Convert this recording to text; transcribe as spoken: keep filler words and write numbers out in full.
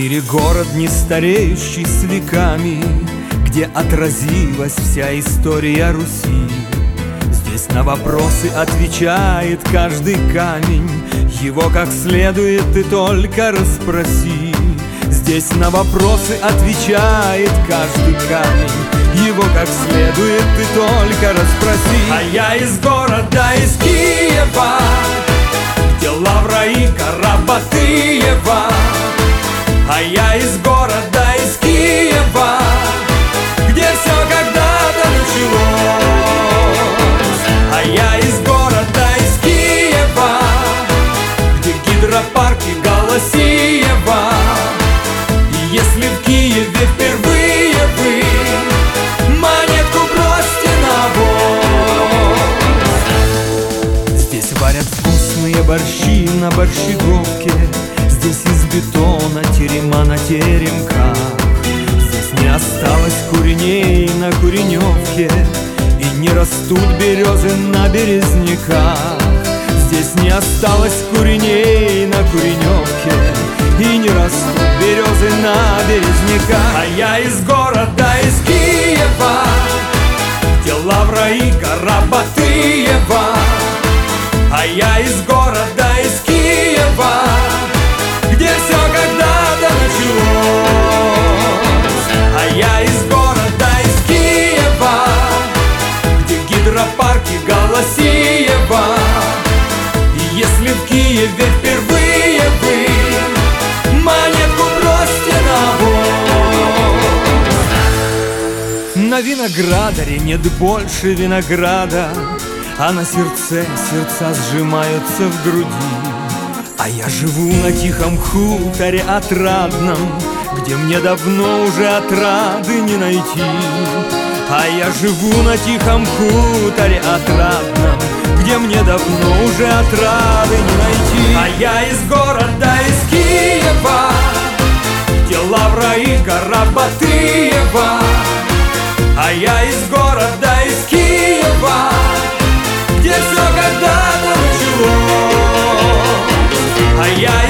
мире город, не стареющий с веками, где отразилась вся история Руси. Здесь на вопросы отвечает каждый камень, его как следует ты только расспроси. Здесь на вопросы отвечает каждый камень, его как следует ты только расспроси. А я из города, из Киева, где Лавра и Карабатыева. А я из города, из Киева, где все когда-то началось. А я из города, из Киева, где гидропарки Голосиева. И если в Киеве впервые вы, монетку бросьте на воз. Здесь варят вкусные борщи на борщеговке, здесь из бетона терема на теремках. Здесь не осталось куреней на Куреневке, и не растут березы на березняках. Здесь не осталось куреней на Куреневке, и не растут березы на березняках. А я из города, из Киева, где Лавра и Карабатыева. А я из города, из Киева, где все когда-то началось. А я из города, из Киева, где гидропарки Голосиева. И если в Киеве впервые вы, монетку бросьте на воз. На виноградаре нет больше винограда, а на сердце сердца сжимаются в груди. А я живу на тихом хуторе отрадном, где мне давно уже отрады не найти. А я живу на тихом хуторе отрадном, где мне давно уже отрады не найти. А я из города, из Киева, где Лавра и Карабатыева. А я из города, из Киева, где все когда-то началось. А я